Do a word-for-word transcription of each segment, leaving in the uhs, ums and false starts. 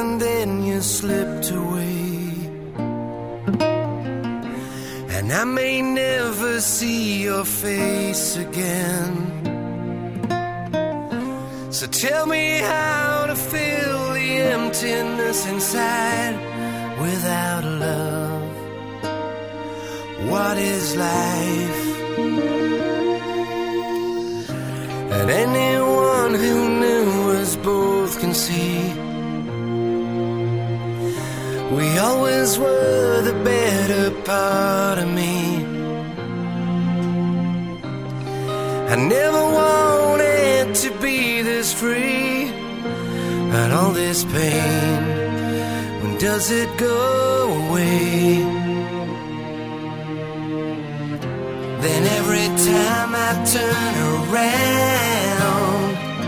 and then you slipped away. And I may never see your face again. So tell me how to fill the emptiness inside without love. What is life? And anyone who knew us both can see we always were the better part of me. I never wanted to be this free, but all this pain, when does it go away? Then every time I turn around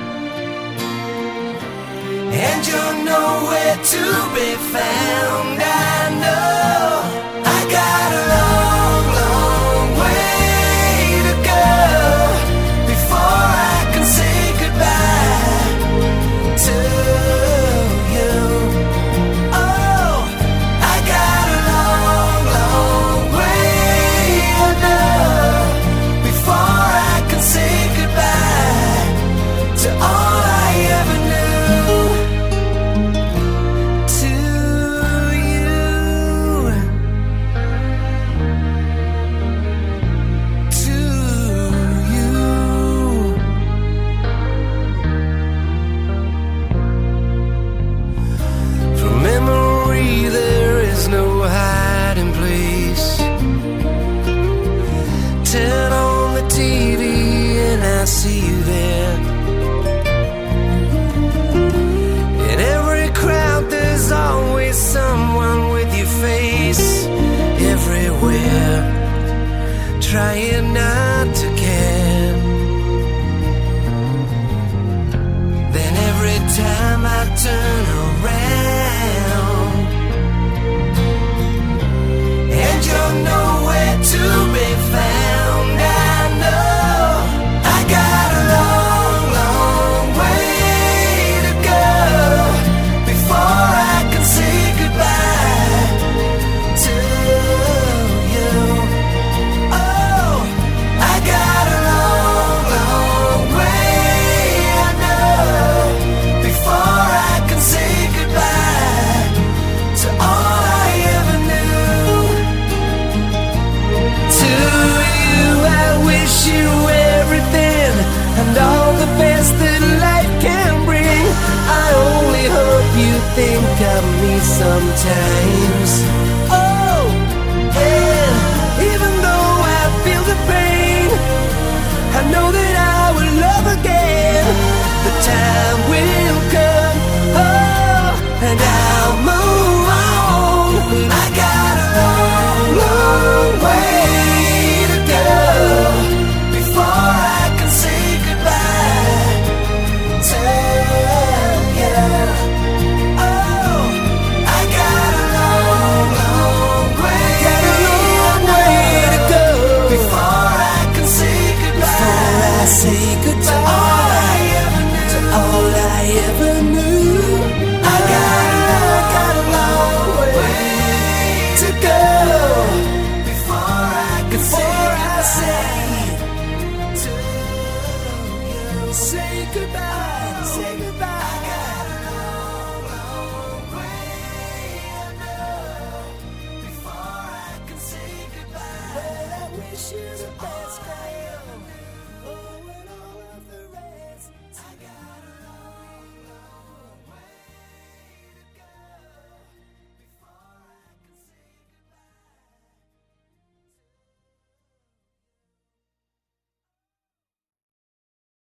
and you're nowhere to be found, I know I got a long, long way to go before I can say goodbye to you. Oh, I got a long, long way to go before I can say goodbye to all I ever knew. Turn on the T V and I see you there. In every crowd there's always someone with your face everywhere, trying not to care. Then every time I turn around and you're nowhere to be found, I know I got a long, long way to go before I can say goodbye to you. Oh, I got a long, long way, I know, before I can say goodbye to all I ever knew. To you I wish you everything and all the best that life can bring. I only hope you think of me sometimes. Oh, and even though I feel the pain, I know that I will love again. The time will come, oh, and I'll move on. I got a long, long way to go before I can say goodbye to you. Oh, I got a long, long way, got a long way to go before I can say goodbye. Before I say goodbye to all I ever knew, to all I ever knew. I got a, I got a long way to go before I can say to you. Say goodbye, say goodbye. I got a long, long way I know before I can say goodbye. Well, I wish you the best.